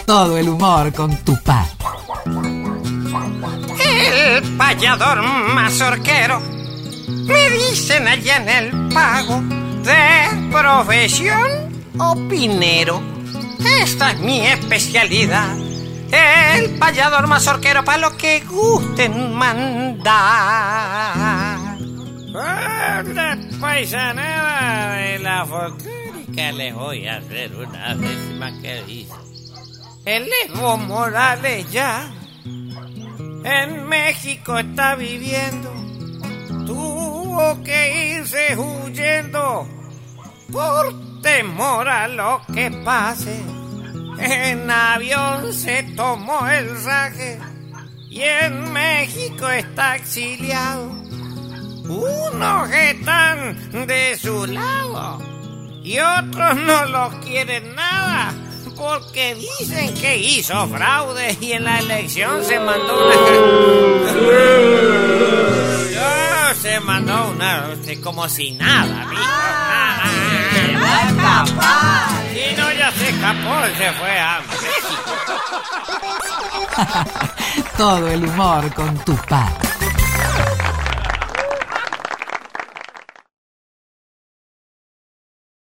Todo el humor con Tupac. El payador mazorquero, me dicen allá en el pago, de profesión opinero. Esta es mi especialidad, el payador mazorquero, para lo que gusten mandar. La paisanera de la folclórica, les voy a hacer una décima que dice: el Evo Morales ya en México está viviendo, tuvo que irse huyendo por temor a lo que pase. En avión se tomó el raje y en México está exiliado. Unos están de su lado y otros no los quieren nada, porque dicen que hizo fraude y en la elección se mandó una como si nada, mijo, nada. ¡Se va a escapar! Y no, ya se escapó y se fue a México. Todo el humor con Tupac.